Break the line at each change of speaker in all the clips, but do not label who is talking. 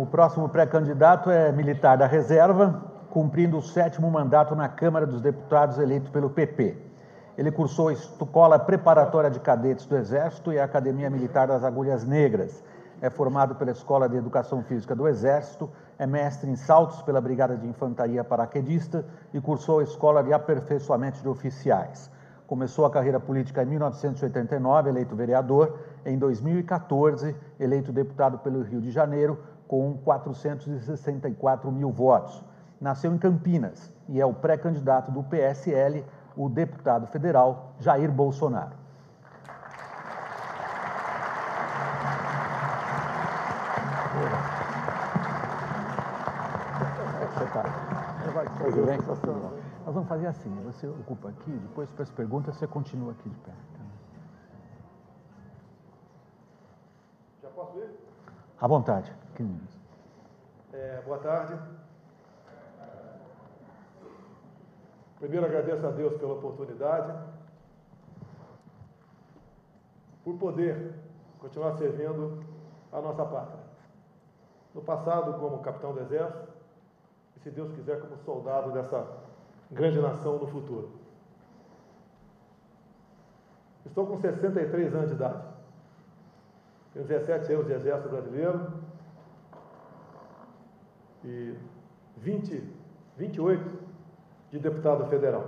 O próximo pré-candidato é militar da reserva, cumprindo o 7º mandato na Câmara dos Deputados, eleito pelo PP. Ele cursou a Escola Preparatória de Cadetes do Exército e a Academia Militar das Agulhas Negras. É formado pela Escola de Educação Física do Exército, é mestre em saltos pela Brigada de Infantaria Paraquedista e cursou a Escola de Aperfeiçoamento de Oficiais. Começou a carreira política em 1989, eleito vereador. Em 2014, eleito deputado pelo Rio de Janeiro, com 464 mil votos. Nasceu em Campinas e é o pré-candidato do PSL, o deputado federal Jair Bolsonaro. Tudo bem? Nós vamos fazer assim, você ocupa aqui, depois para as perguntas você continua aqui de pé.
Já posso ir?
À vontade.
Boa tarde. Primeiro agradeço a Deus pela oportunidade, por poder continuar servindo a nossa pátria. No passado como capitão do Exército, e se Deus quiser como soldado dessa grande nação no futuro. Estou com 63 anos de idade. Tenho 17 anos de Exército Brasileiro e 28 de deputado federal.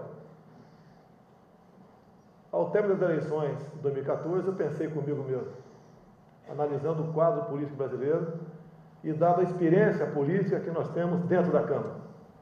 Ao término das eleições de 2014, eu pensei comigo mesmo, analisando o quadro político brasileiro e dada a experiência política que nós temos dentro da Câmara.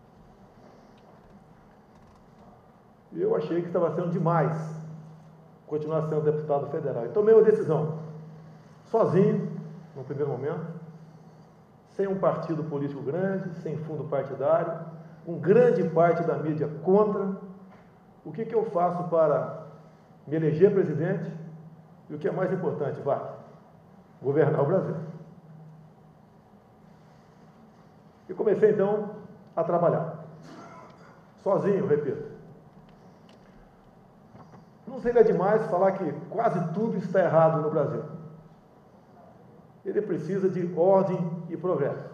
E eu achei que estava sendo demais continuar sendo deputado federal. E tomei uma decisão, sozinho, no primeiro momento, sem um partido político grande, sem fundo partidário, com grande parte da mídia contra. O que eu faço para me eleger presidente e o que é mais importante, governar o Brasil. E comecei então a trabalhar, sozinho, repito. Não seria demais falar que quase tudo está errado no Brasil. Ele precisa de ordem e progresso.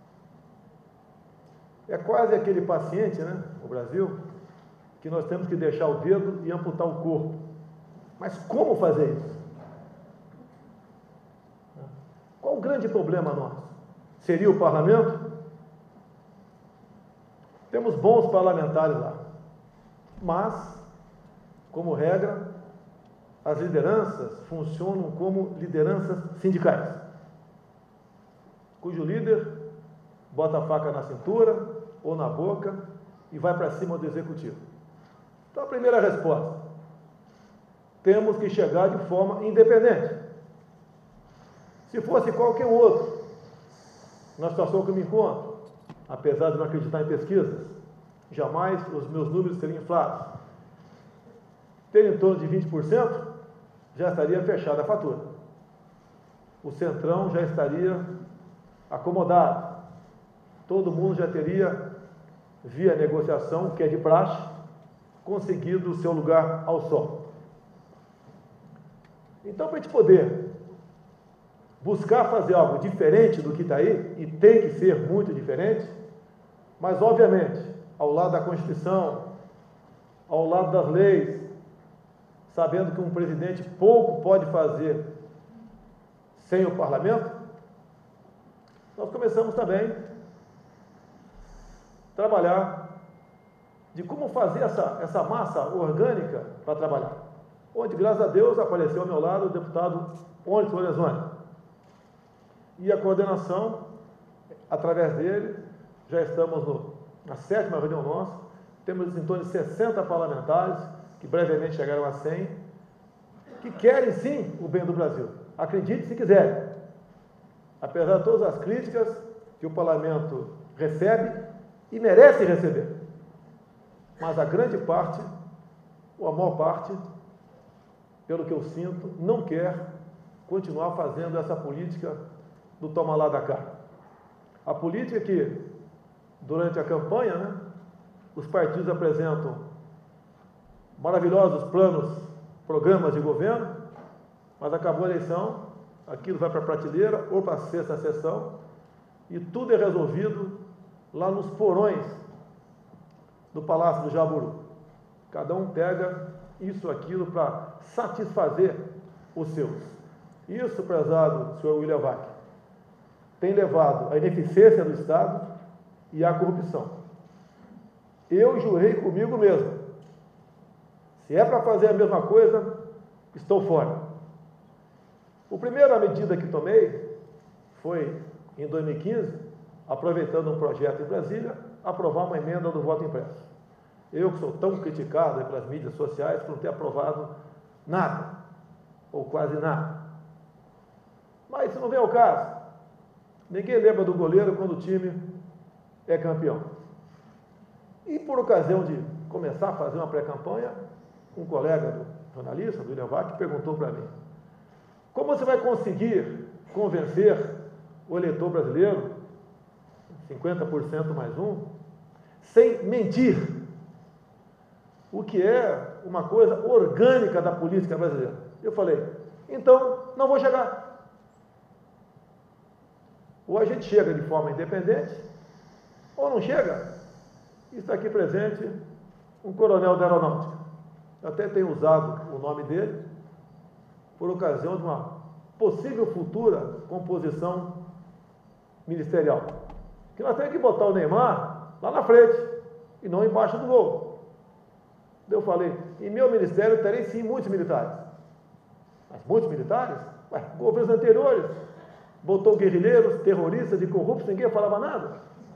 É quase aquele paciente, no Brasil, que nós temos que deixar o dedo e amputar o corpo. Mas como fazer isso? Qual o grande problema nosso? Seria o parlamento? Temos bons parlamentares lá, mas, como regra, as lideranças funcionam como lideranças sindicais, cujo líder bota a faca na cintura ou na boca e vai para cima do executivo. Então, a primeira resposta: temos que chegar de forma independente. Se fosse qualquer outro, na situação que eu me encontro, apesar de não acreditar em pesquisas, jamais os meus números seriam inflados. Ter em torno de 20%, já estaria fechada a fatura. O Centrão já estaria acomodado. Todo mundo já teria, via negociação, que é de praxe, conseguido o seu lugar ao sol. Então, para a gente poder buscar fazer algo diferente do que está aí, e tem que ser muito diferente, mas, obviamente, ao lado da Constituição, ao lado das leis, sabendo que um presidente pouco pode fazer sem o parlamento, nós começamos também a trabalhar de como fazer essa massa orgânica para trabalhar. Onde, graças a Deus, apareceu ao meu lado o deputado Onyx Lorenzoni. E a coordenação, através dele, já estamos na 7ª reunião nossa, temos em torno de 60 parlamentares, que brevemente chegaram a 100, que querem sim o bem do Brasil. Acredite se quiserem. Apesar de todas as críticas que o parlamento recebe e merece receber. Mas a grande parte, ou a maior parte, pelo que eu sinto, não quer continuar fazendo essa política do toma lá da cá. A política que, durante a campanha, os partidos apresentam maravilhosos planos, programas de governo, mas acabou a eleição, aquilo vai para a prateleira ou para a 6ª sessão, e tudo é resolvido lá nos porões do Palácio do Jaburu. Cada um pega isso, aquilo para satisfazer os seus. Isso, prezado senhor William Vac, tem levado à ineficiência do Estado e à corrupção. Eu jurei comigo mesmo, se é para fazer a mesma coisa, estou fora. A primeira medida que tomei foi, em 2015, aproveitando um projeto em Brasília, aprovar uma emenda do voto impresso. Eu, que sou tão criticado pelas mídias sociais por não ter aprovado nada, ou quase nada. Mas isso não vem ao caso. Ninguém lembra do goleiro quando o time é campeão. E por ocasião de começar a fazer uma pré-campanha, um colega do jornalista, do William Vac, perguntou para mim: como você vai conseguir convencer o eleitor brasileiro, 50% mais um, sem mentir? O que é uma coisa orgânica da política brasileira. Eu falei, então não vou chegar. Ou a gente chega de forma independente, ou não chega. Está aqui presente um coronel da aeronáutica. Eu até tenho usado o nome dele por ocasião de uma possível futura composição ministerial. Que nós temos que botar o Neymar lá na frente e não embaixo do gol. Eu falei, em meu ministério terei sim muitos militares. Mas muitos militares? Ué, governos anteriores botou guerrilheiros, terroristas e corruptos, ninguém falava nada.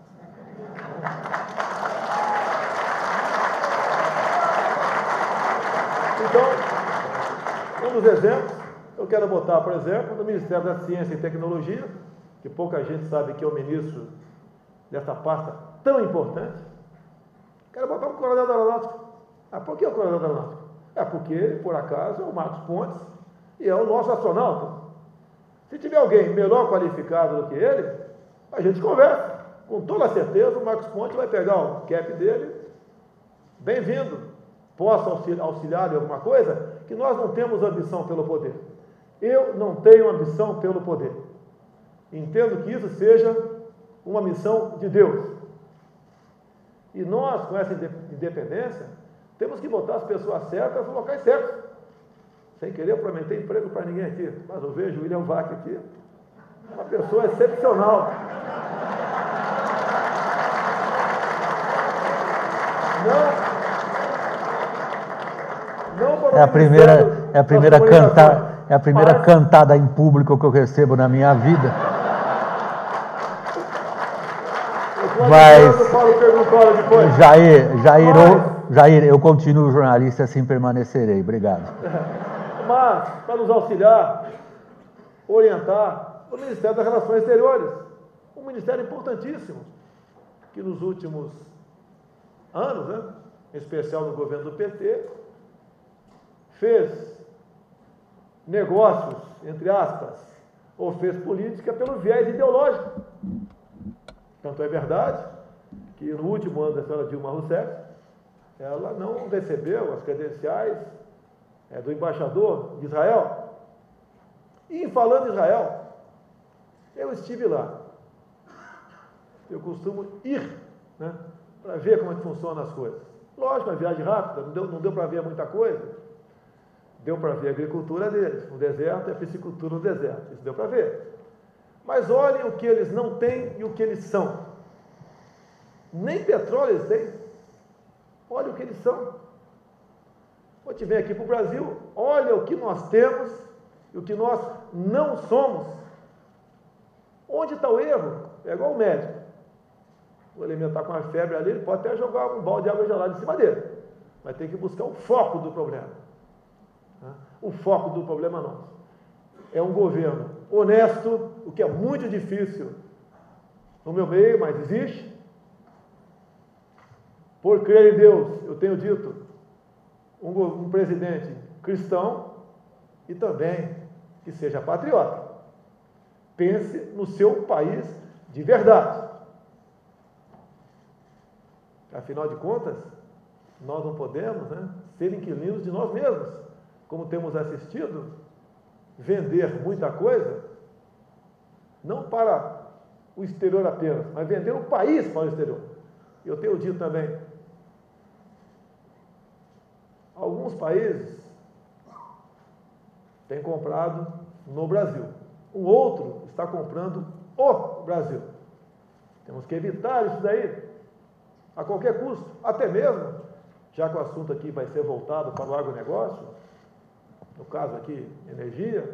Então, um dos exemplos, eu quero botar, por exemplo, no Ministério da Ciência e Tecnologia, que pouca gente sabe que é o ministro dessa pasta tão importante. Quero botar um coronel da aeronáutica. Ah, por que o coronel da aeronáutica? É porque ele, por acaso, é o Marcos Pontes e é o nosso astronauta. Se tiver alguém melhor qualificado do que ele, a gente conversa. Com toda certeza, o Marcos Pontes vai pegar o cap dele, bem-vindo, possa auxiliar em alguma coisa, que nós não temos ambição pelo poder. Eu não tenho ambição pelo poder. Entendo que isso seja uma missão de Deus. E nós, com essa independência, temos que botar as pessoas certas nos locais certos. Sem querer prometer emprego para ninguém aqui, mas eu vejo o William Vac aqui, uma pessoa excepcional. Não
é a primeira cantada em público que eu recebo na minha vida. Mas, Jair, eu continuo jornalista, assim permanecerei. Obrigado.
Mas, para nos auxiliar, orientar, o Ministério das Relações Exteriores, um ministério importantíssimo, que nos últimos anos, né, em especial no governo do PT, fez negócios, entre aspas, ou fez política pelo viés ideológico. Tanto é verdade que no último ano da senhora Dilma Rousseff, ela não recebeu as credenciais do embaixador de Israel. E falando em Israel, eu estive lá. Eu costumo ir, né, para ver como é que funcionam as coisas. Lógico, uma viagem rápida, não deu para ver muita coisa. Deu para ver a agricultura deles, no deserto, e a piscicultura no deserto. Isso deu para ver. Mas olhem o que eles não têm e o que eles são. Nem petróleo eles têm. Olha o que eles são. Quando te vem aqui para o Brasil, olha o que nós temos e o que nós não somos. Onde está o erro? É igual o médico. O elemento está com uma febre ali, ele pode até jogar um balde de água gelada em cima dele. Mas tem que buscar o foco do problema. O foco do problema nosso é um governo honesto, o que é muito difícil no meu meio, mas existe. Por crer em Deus, eu tenho dito, um presidente cristão e também que seja patriota. Pense no seu país de verdade. Afinal de contas, nós não podemos, né, ser inquilinos de nós mesmos, como temos assistido, vender muita coisa, não para o exterior apenas, mas vender o país para o exterior. Eu tenho dito também, alguns países têm comprado no Brasil, o outro está comprando o Brasil. Temos que evitar isso daí, a qualquer custo, até mesmo, já que o assunto aqui vai ser voltado para o agronegócio, no caso aqui, energia,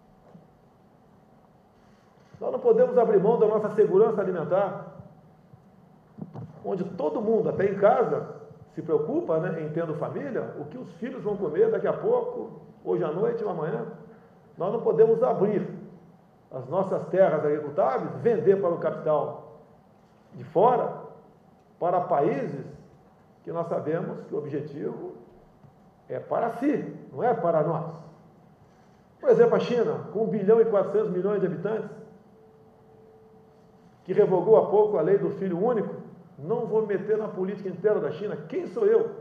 nós não podemos abrir mão da nossa segurança alimentar, onde todo mundo, até em casa, se preocupa, né, em tendo família, o que os filhos vão comer daqui a pouco, hoje à noite ou amanhã. Nós não podemos abrir as nossas terras agricultáveis, vender para o capital de fora, para países que nós sabemos que o objetivo é para si, não é para nós. Por exemplo, a China, com 1 bilhão e 400 milhões de habitantes, que revogou há pouco a lei do filho único. Não vou me meter na política interna da China, quem sou eu?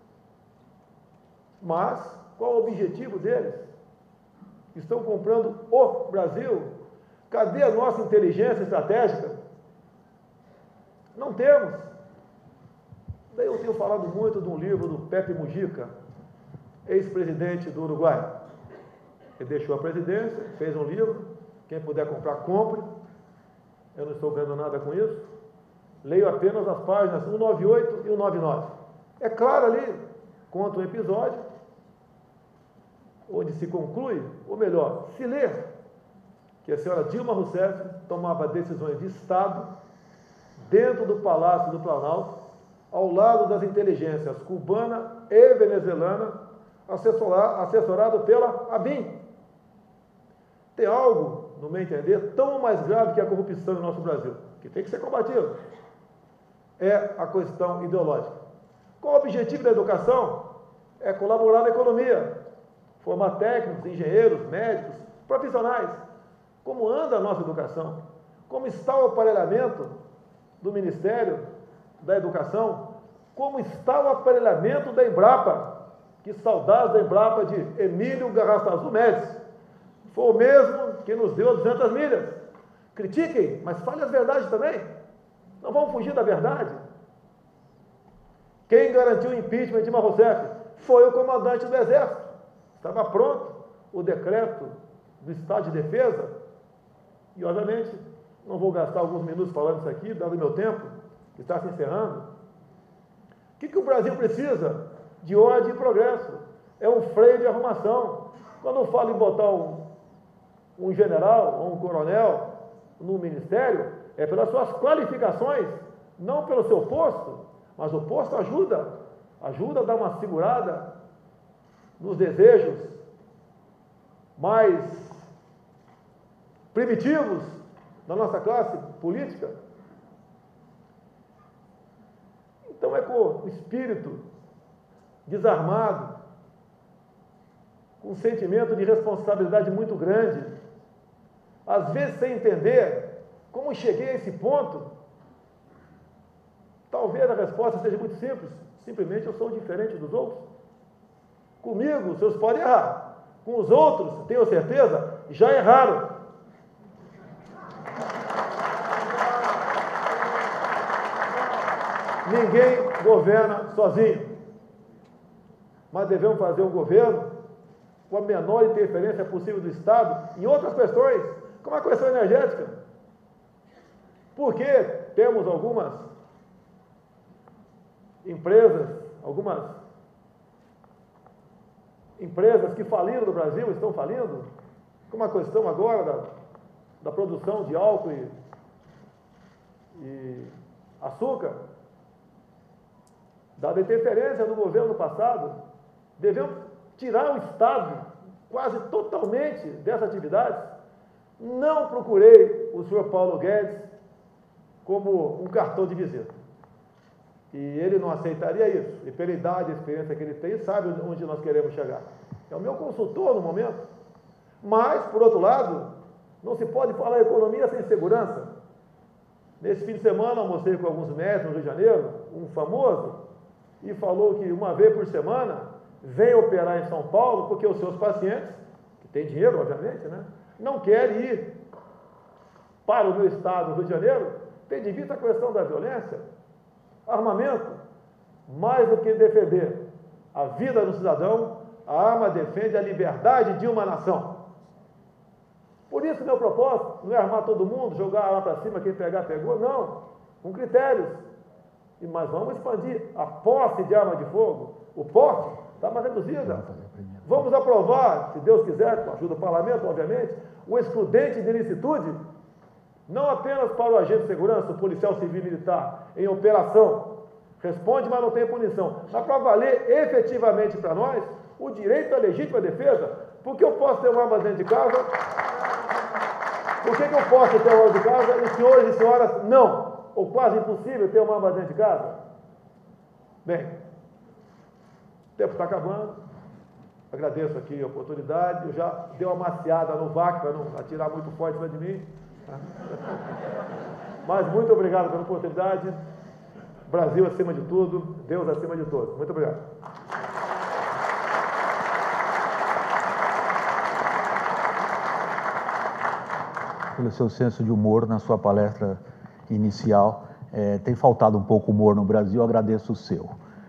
Mas, qual o objetivo deles? Estão comprando o Brasil? Cadê a nossa inteligência estratégica? Não temos. Daí eu tenho falado muito de um livro do Pepe Mujica, ex-presidente do Uruguai. Ele deixou a presidência, fez um livro, quem puder comprar, compre. Eu não estou ganhando nada com isso. Leio apenas as páginas 198 e 199. É claro ali, conta um episódio, onde se conclui, ou melhor, se lê, que a senhora Dilma Rousseff tomava decisões de Estado dentro do Palácio do Planalto, ao lado das inteligências cubana e venezuelana, assessorado pela ABIN. Tem algo, no meu entender, tão mais grave que a corrupção no nosso Brasil, que tem que ser combatido. É a questão ideológica. Qual o objetivo da educação? É colaborar na economia, formar técnicos, engenheiros, médicos, profissionais. Como anda a nossa educação? Como está o aparelhamento do Ministério da Educação? Como está o aparelhamento da Embrapa? Que saudades da Embrapa de Emílio Garrastazu Médici. Foi o mesmo que nos deu 200 milhas. Critiquem, mas fale as verdades também. Não vamos fugir da verdade. Quem garantiu o impeachment de Dilma Rousseff foi o comandante do Exército. Estava pronto o decreto do Estado de Defesa. E, obviamente, não vou gastar alguns minutos falando isso aqui, dado o meu tempo, que está se encerrando. O que o Brasil precisa? De ordem e progresso. É um freio de arrumação. Quando eu falo em botar um general ou um coronel no ministério, é pelas suas qualificações, não pelo seu posto, mas o posto ajuda a dar uma segurada nos desejos mais primitivos da nossa classe política. Então é com o espírito desarmado, com um sentimento de responsabilidade muito grande, às vezes sem entender como cheguei a esse ponto. Talvez a resposta seja muito simples, simplesmente eu sou diferente dos outros. Comigo, os seus podem errar, com os outros, tenho certeza, já erraram. Ninguém governa sozinho, mas devemos fazer um governo com a menor interferência possível do Estado em outras questões, como a questão energética. Porque temos algumas empresas que faliram no Brasil, estão falindo, como a questão agora da produção de álcool e açúcar, dada a interferência do governo passado. Devemos tirar o Estado quase totalmente dessa atividade. Não procurei o senhor Paulo Guedes como um cartão de visita. E ele não aceitaria isso. E pela idade e experiência que ele tem, sabe onde nós queremos chegar. É o meu consultor no momento. Mas, por outro lado, não se pode falar economia sem segurança. Nesse fim de semana, almocei com alguns médicos no Rio de Janeiro, um famoso, e falou que uma vez por semana vem operar em São Paulo porque os seus pacientes, que têm dinheiro, obviamente, né, não querem ir para o meu estado, o Rio de Janeiro, tendo em vista a questão da violência, armamento, mais do que defender a vida do cidadão, a arma defende a liberdade de uma nação. Por isso, meu propósito não é armar todo mundo, jogar a arma para cima, quem pegar, pegou, não, com critérios. Mas vamos expandir a posse de arma de fogo, o porte está mais reduzida. Vamos aprovar, se Deus quiser, com a ajuda do parlamento, obviamente, o excludente de ilicitude, não apenas para o agente de segurança, o policial civil e militar, em operação, responde, mas não tem punição, mas para valer efetivamente para nós o direito à legítima defesa. Porque eu posso ter uma arma dentro de casa? Por que eu posso ter uma arma de casa e senhores e senhoras não? Ou quase impossível ter uma arma dentro de casa? Bem, o tempo está acabando. Agradeço aqui a oportunidade. Eu já dei uma maciada no VAC para não atirar muito forte em cima de mim. Mas muito obrigado pela oportunidade. Brasil acima de tudo, Deus acima de todos. Muito obrigado.
Pelo seu senso de humor na sua palestra inicial. Tem faltado um pouco humor no Brasil, eu agradeço o seu.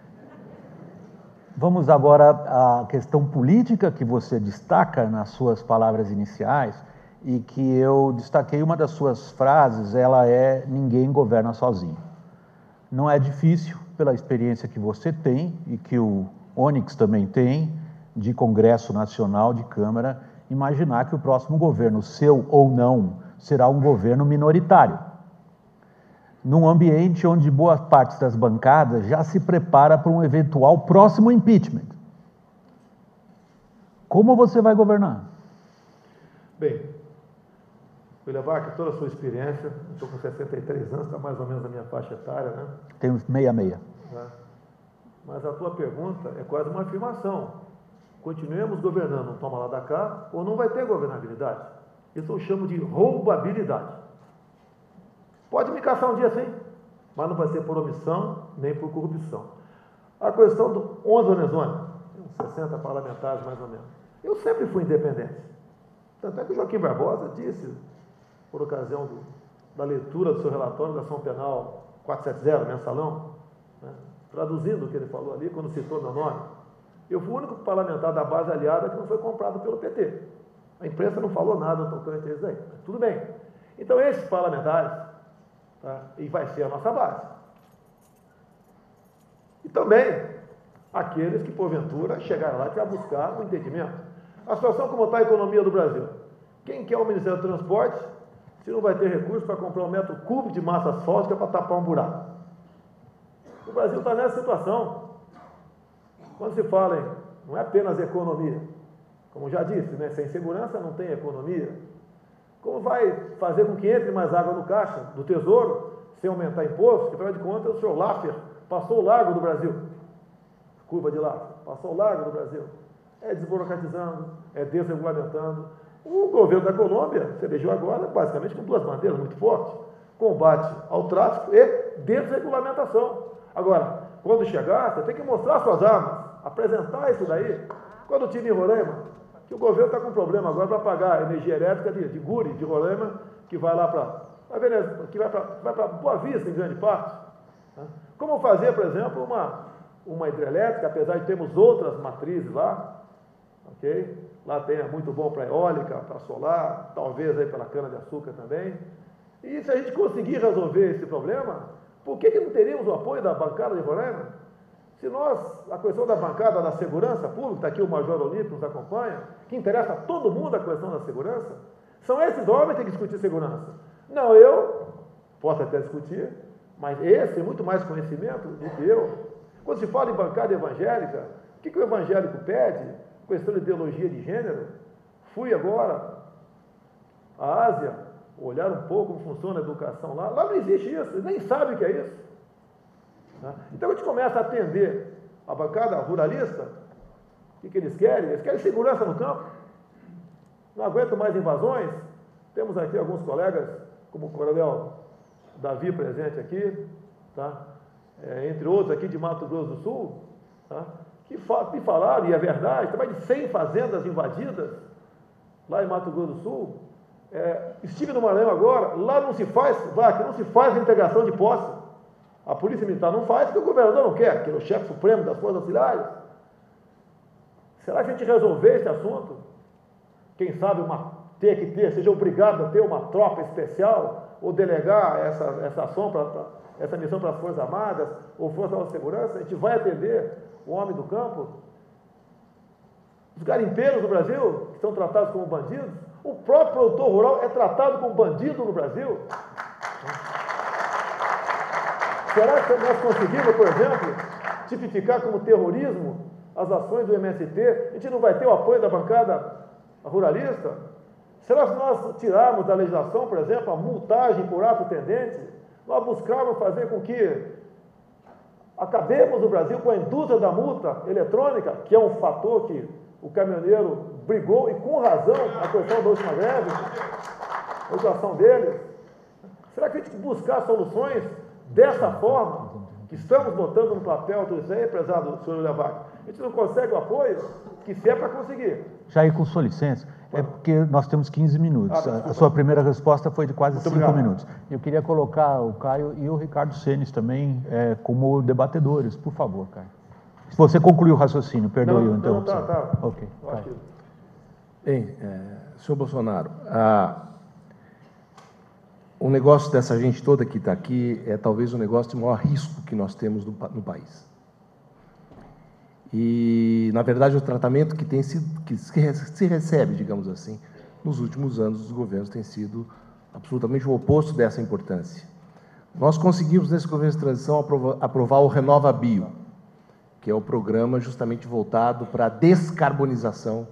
Vamos agora à questão política que você destaca nas suas palavras iniciais e que eu destaquei uma das suas frases, ela é: ninguém governa sozinho. Não é difícil, pela experiência que você tem e que o Onyx também tem, de Congresso Nacional, de Câmara, imaginar que o próximo governo, seu ou não, será um governo minoritário. Num ambiente onde boa parte das bancadas já se prepara para um eventual próximo impeachment. Como você vai governar?
Bem, vou levar aqui toda a sua experiência. Estou com 63 anos, está mais ou menos na minha faixa etária, né?
Tenho 66.
Mas a tua pergunta é quase uma afirmação. Continuemos governando, toma lá da cá, ou não vai ter governabilidade? Isso eu chamo de roubabilidade. Pode me caçar um dia sim, mas não vai ser por omissão nem por corrupção. A questão do 11 Lorenzoni, 60 parlamentares mais ou menos. Eu sempre fui independente. Tanto é que o Joaquim Barbosa disse, por ocasião da leitura do seu relatório da ação penal 470, mensalão, né, traduzindo o que ele falou ali, quando citou meu nome, eu fui o único parlamentar da base aliada que não foi comprado pelo PT. A imprensa não falou nada tocante a isso aí. Mas tudo bem. Então, esses parlamentares, tá, e vai ser a nossa base. E também aqueles que, porventura, chegarem lá e vão buscar o entendimento. A situação como está a economia do Brasil. Quem quer o Ministério do Transporte, se não vai ter recurso para comprar 1 metro cúbico de massa asfáltica para tapar um buraco? O Brasil está nessa situação. Quando se fala em, não é apenas economia, como já disse, né, sem segurança não tem economia. Como vai fazer com que entre mais água no caixa do Tesouro, sem aumentar imposto? Que, afinal de contas, o senhor Laffer passou o largo do Brasil. Curva de Laffer, passou o largo do Brasil. É desburocratizando, é desregulamentando. O governo da Colômbia se elegeu agora, basicamente, com 2 bandeiras muito fortes: combate ao tráfico e desregulamentação. Agora, quando chegar, você tem que mostrar suas armas, apresentar isso daí. Quando eu estive em Roraima, que o governo está com problema agora para pagar a energia elétrica de Guri, de Roraima, que vai lá para Boa Vista, em grande parte. Né? Como fazer, por exemplo, uma hidrelétrica, apesar de termos outras matrizes lá, ok? Lá tem muito bom para eólica, para solar, talvez aí pela cana-de-açúcar também. E se a gente conseguir resolver esse problema, por que não teríamos o apoio da bancada de Roraima? Se nós, a questão da bancada da segurança pública, está aqui o Major Olímpio nos acompanha, que interessa a todo mundo a questão da segurança, são esses homens que têm que discutir segurança. Não, eu posso até discutir, mas esse tem muito mais conhecimento do que eu. Quando se fala em bancada evangélica, o que o evangélico pede? Questão de ideologia de gênero. Fui agora à Ásia, olhar um pouco como funciona a educação lá. Lá não existe isso, eles nem sabem o que é isso. Então a gente começa a atender a bancada ruralista. O que eles querem? Eles querem segurança no campo. Não aguentam mais invasões. Temos aqui alguns colegas, como o coronel Davi presente aqui, tá? Entre outros aqui de Mato Grosso do Sul, tá? Que me falaram, e é verdade, tem mais de 100 fazendas invadidas lá em Mato Grosso do Sul, Estive no Maranhão agora, lá não se faz, aqui não se faz a integração de posse. A Polícia Militar não faz porque o governador não quer, que é o chefe supremo das Forças Auxiliares. Será que a gente resolver esse assunto? Quem sabe seja obrigado a ter uma tropa especial ou delegar essa ação, essa missão para as Forças Armadas ou Forças de Segurança? A gente vai atender o homem do campo? Os garimpeiros do Brasil, que são tratados como bandidos, o próprio produtor rural é tratado como bandido no Brasil. Será que nós conseguimos, por exemplo, tipificar como terrorismo as ações do MST? A gente não vai ter o apoio da bancada ruralista? Será que nós tirarmos da legislação, por exemplo, a multagem por ato tendente? Nós buscarmos fazer com que acabemos no Brasil com a indústria da multa eletrônica, que é um fator que o caminhoneiro brigou, e com razão, a questão da última greve, a situação deles. Será que a gente buscar soluções dessa forma, que estamos botando no papel, tudo isso aí, prezado senhor Levac? A gente não consegue o apoio que se é para conseguir.
Jair, com sua licença, é porque nós temos 15 minutos. A sua primeira resposta foi de quase 5 minutos. Eu queria colocar o Caio e o Ricardo Senes também como debatedores, por favor, Caio. Se você concluiu o raciocínio, perdoe a interrupção.
Não, tá.
Ok, Caio.
Bem, senhor Bolsonaro, o negócio dessa gente toda que está aqui é talvez o negócio de maior risco que nós temos no país. E, na verdade, o tratamento que se recebe, digamos assim, nos últimos anos dos governos tem sido absolutamente o oposto dessa importância. Nós conseguimos, nesse governo de transição, aprovar o RenovaBio, que é o programa justamente voltado para a descarbonização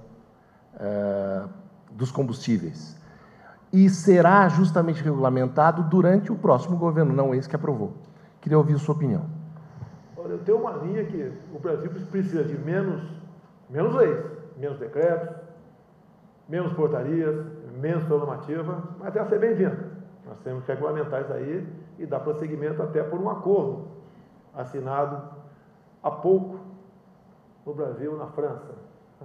dos combustíveis. E será justamente regulamentado durante o próximo governo, não esse que aprovou. Queria ouvir a sua opinião.
Olha, eu tenho uma linha que o Brasil precisa de menos leis, menos decretos, menos portarias, menos normativa, mas essa é bem-vinda. Nós temos que regulamentar isso aí e dar prosseguimento até por um acordo assinado há pouco no Brasil, na França.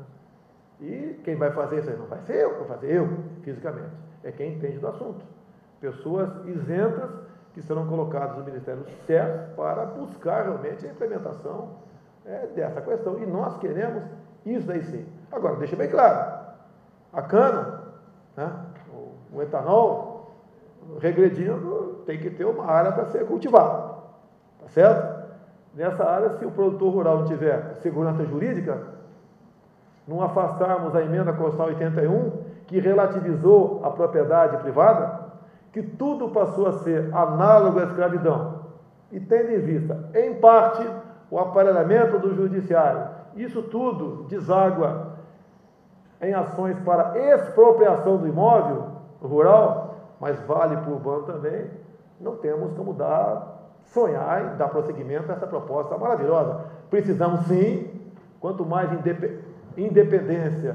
E quem vai fazer isso aí? Não vai ser eu, vou fazer eu, fisicamente. É quem entende do assunto. Pessoas isentas que serão colocadas no Ministério certo para buscar realmente a implementação dessa questão. E nós queremos isso daí sim. Agora, deixa bem claro, a cana, né, o etanol, regredindo, tem que ter uma área para ser cultivada. Tá certo? Nessa área, se o produtor rural não tiver segurança jurídica, não afastarmos a emenda constitucional 81, que relativizou a propriedade privada, que tudo passou a ser análogo à escravidão, e tendo em vista, em parte, o aparelhamento do judiciário, isso tudo deságua em ações para expropriação do imóvel rural, mas vale para o urbano também, não temos como sonhar e dar prosseguimento a essa proposta maravilhosa. Precisamos sim, quanto mais independência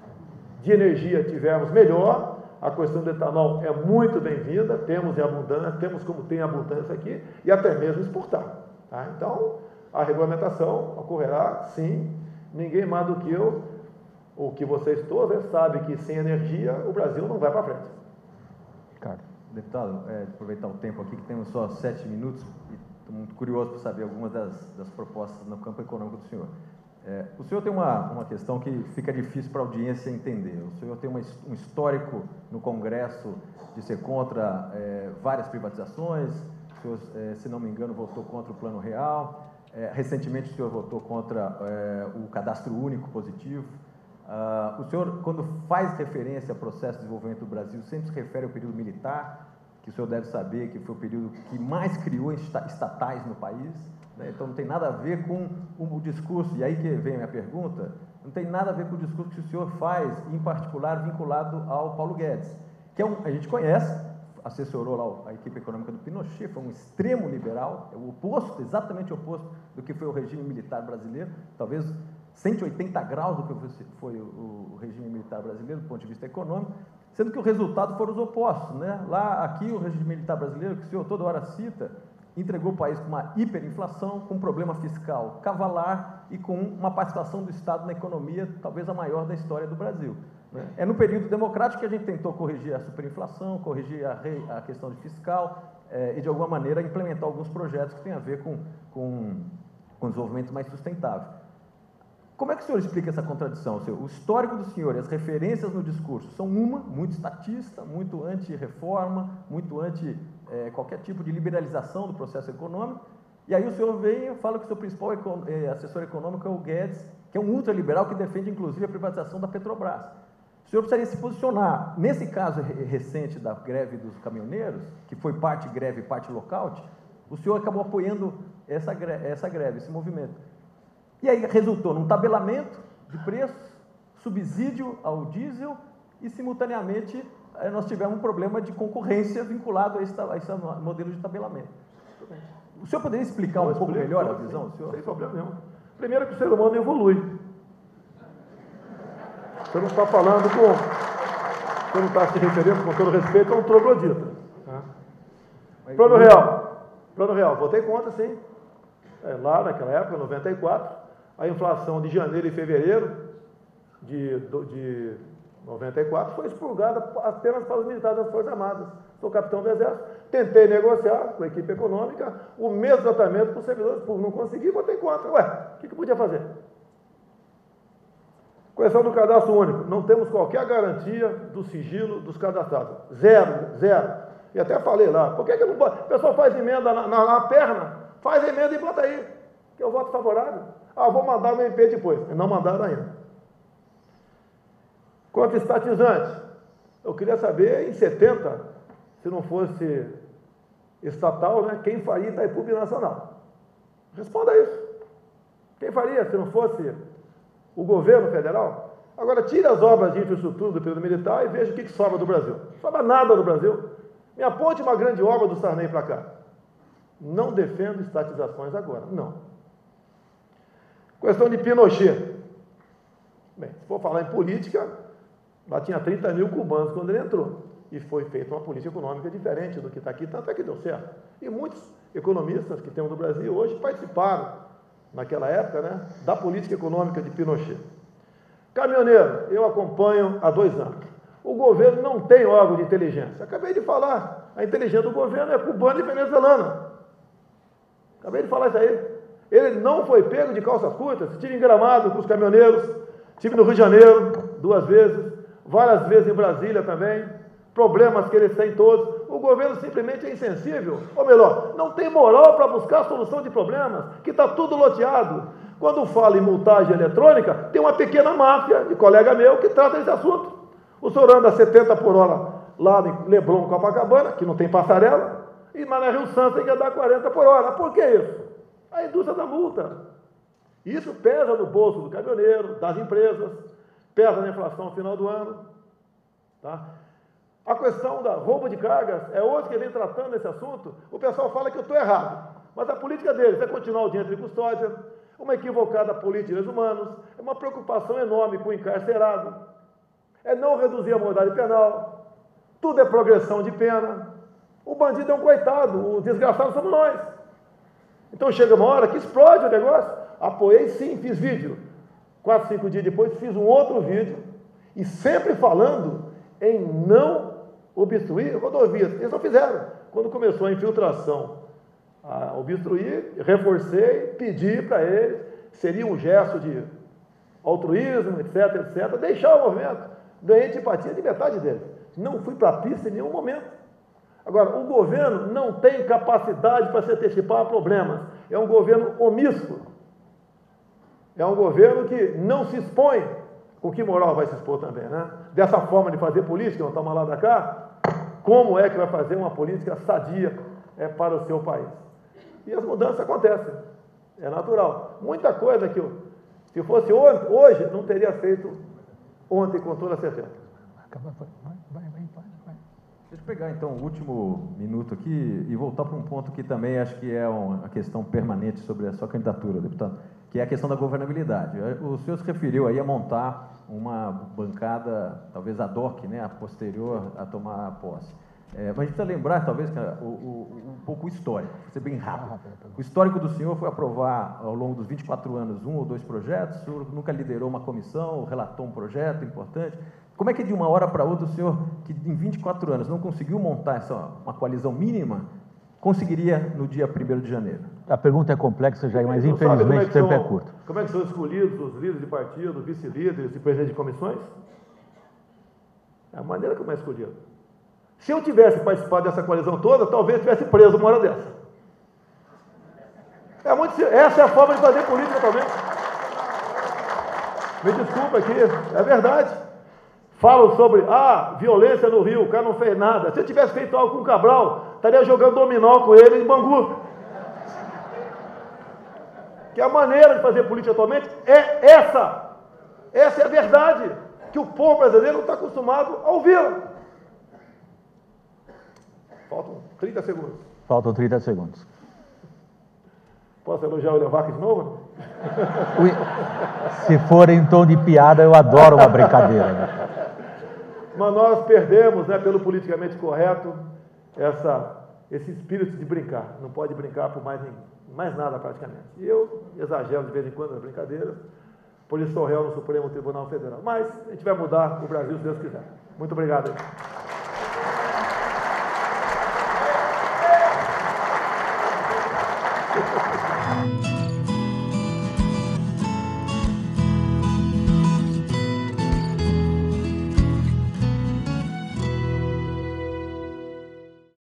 de energia tivermos, melhor. A questão do etanol é muito bem-vinda, temos em abundância, temos como tem abundância aqui, e até mesmo exportar. Tá? Então, a regulamentação ocorrerá, sim, ninguém mais do que eu, ou que vocês todos, sabem que sem energia o Brasil não vai para frente.
Ricardo. Deputado, aproveitar o tempo aqui, que temos só 7 minutos, e estou muito curioso para saber algumas das propostas no campo econômico do senhor. O senhor tem uma questão que fica difícil para a audiência entender. O senhor tem um histórico no Congresso de ser contra várias privatizações. O senhor, se não me engano, votou contra o Plano Real. Recentemente, o senhor votou contra o Cadastro Único Positivo. O senhor, quando faz referência ao processo de desenvolvimento do Brasil, sempre se refere ao período militar, que o senhor deve saber que foi o período que mais criou estatais no país. Então, não tem nada a ver com o discurso, e aí que vem a minha pergunta, não tem nada a ver com o discurso que o senhor faz, em particular vinculado ao Paulo Guedes, que a gente conhece, assessorou lá a equipe econômica do Pinochet, foi um extremo liberal, é o oposto, exatamente o oposto do que foi o regime militar brasileiro, talvez 180 graus do que foi o regime militar brasileiro, do ponto de vista econômico, sendo que o resultado foram os opostos, né? Aqui o regime militar brasileiro, que o senhor toda hora cita, entregou o país com uma hiperinflação, com um problema fiscal cavalar e com uma participação do Estado na economia, talvez a maior da história do Brasil. É no período democrático que a gente tentou corrigir a superinflação, corrigir a questão de fiscal e, de alguma maneira, implementar alguns projetos que têm a ver com desenvolvimento mais sustentável. Como é que o senhor explica essa contradição? O histórico do senhor e as referências no discurso são muito estatista, muito anti-reforma, muito anti qualquer tipo de liberalização do processo econômico, e aí o senhor vem e fala que o seu principal assessor econômico é o Guedes, que é um ultraliberal que defende, inclusive, a privatização da Petrobras. O senhor precisaria se posicionar. Nesse caso recente da greve dos caminhoneiros, que foi parte greve e parte lockout, o senhor acabou apoiando essa greve, esse movimento. E aí resultou num tabelamento de preços, subsídio ao diesel e, simultaneamente, nós tivemos um problema de concorrência vinculado a esse modelo de tabelamento. O senhor poderia explicar um pouco melhor a visão do senhor?
Sem problema nenhum. Primeiro que o ser humano evolui. Você não está falando você não está se referindo, com todo respeito, a um troglodita. Plano real, votei contra, sim. Lá naquela época, 94, a inflação de janeiro e fevereiro de 94 foi expurgada apenas para os militares das Forças Armadas. Sou capitão do Exército, tentei negociar com a equipe econômica o mesmo tratamento para os servidores públicos, não consegui, votei contra. O que podia fazer? Questão do cadastro único, não temos qualquer garantia do sigilo dos cadastrados. Zero. E até falei lá, por que não bota? O pessoal faz emenda na perna, faz emenda e bota aí, que eu voto favorável. Vou mandar o MP depois. Não mandaram ainda. Quanto estatizante, eu queria saber, em 70, se não fosse estatal, né, quem faria Itaipu Binacional? Responda isso. Quem faria se não fosse o governo federal? Agora, tire as obras de infraestrutura do período militar e veja o que sobra do Brasil. Não sobra nada do Brasil. Me aponte uma grande obra do Sarney para cá. Não defendo estatizações agora, não. Questão de Pinochet. Bem, se for falar em política, lá tinha 30 mil cubanos quando ele entrou. E foi feita uma política econômica diferente do que está aqui, tanto é que deu certo. E muitos economistas que temos no Brasil hoje participaram, naquela época, né, da política econômica de Pinochet. Caminhoneiro, eu acompanho há 2 anos. O governo não tem órgão de inteligência. Acabei de falar, a inteligência do governo é cubana e venezuelana. Acabei de falar isso aí. Ele não foi pego de calças curtas. Estive em Gramado com os caminhoneiros, estive no Rio de Janeiro 2 vezes, várias vezes em Brasília também. Problemas que eles têm todos. O governo simplesmente é insensível. Ou melhor, não tem moral para buscar a solução de problemas, que está tudo loteado. Quando fala em multagem eletrônica, tem uma pequena máfia de colega meu que trata desse assunto. O senhor anda 70 por hora lá em Leblon, Copacabana, que não tem passarela, mas na Rio Santos tem que andar 40 por hora. Por que isso? A indústria da multa. Isso pesa no bolso do caminhoneiro, das empresas, pesa na inflação no final do ano. Tá? A questão da roubo de cargas é hoje que vem tratando esse assunto. O pessoal fala que eu estou errado, mas a política deles é continuar a audiência de custódia, uma equivocada política de direitos humanos, é uma preocupação enorme com o encarcerado, é não reduzir a moralidade penal, tudo é progressão de pena. O bandido é um coitado, o desgraçado somos nós. Então chega uma hora que explode o negócio. Apoiei sim, fiz vídeo. 4, 5 dias depois fiz um outro vídeo, e sempre falando em não obstruir rodovias. Eles não fizeram. Quando começou a infiltração, a obstruir, reforcei, pedi para eles, seria um gesto de altruísmo, etc, deixar o movimento. Ganhei simpatia de metade deles. Não fui para a pista em nenhum momento. Agora, o governo não tem capacidade para se antecipar a problemas. É um governo omisso. É um governo que não se expõe. Com que moral vai se expor também, né? Dessa forma de fazer política, não toma lá da cá, como é que vai fazer uma política sadia para o seu país? E as mudanças acontecem. É natural. Muita coisa que se fosse hoje, não teria feito ontem, com toda certeza.
Vai.
Deixa eu pegar, então, o último minuto aqui e voltar para um ponto que também acho que é uma questão permanente sobre a sua candidatura, deputado, que é a questão da governabilidade. O senhor se referiu aí a montar uma bancada, talvez ad hoc, né, a posterior a tomar a posse. Mas a gente precisa lembrar, talvez, um pouco o histórico, vou ser bem rápido. O histórico do senhor foi aprovar, ao longo dos 24 anos, 1 ou 2 projetos, o senhor nunca liderou uma comissão, relatou um projeto importante. Como é que de uma hora para outra o senhor, que em 24 anos não conseguiu montar uma coalizão mínima, conseguiria no dia 1º de janeiro?
A pergunta é complexa, Jair, mas infelizmente o tempo é curto.
Como é que são escolhidos os líderes de partido, vice-líderes e presidentes de comissões? É a maneira como é escolhido. Se eu tivesse participado dessa coalizão toda, talvez tivesse preso uma hora dessa. Essa é a forma de fazer política também. Me desculpa aqui, é verdade. Falam sobre, violência no Rio, o cara não fez nada. Se eu tivesse feito algo com o Cabral, estaria jogando dominó com ele em Bangu. Que a maneira de fazer política atualmente é essa. Essa é a verdade que o povo brasileiro não está acostumado a ouvir. Faltam 30 segundos.
Faltam 30 segundos.
Posso elogiar o Levac de novo?
Se for em tom de piada, eu adoro uma brincadeira. Né?
Mas nós perdemos, pelo politicamente correto, esse espírito de brincar. Não pode brincar por mais nada praticamente. E eu exagero de vez em quando nas brincadeiras, por isso sou réu no Supremo Tribunal Federal. Mas a gente vai mudar o Brasil se Deus quiser. Muito obrigado. Aí.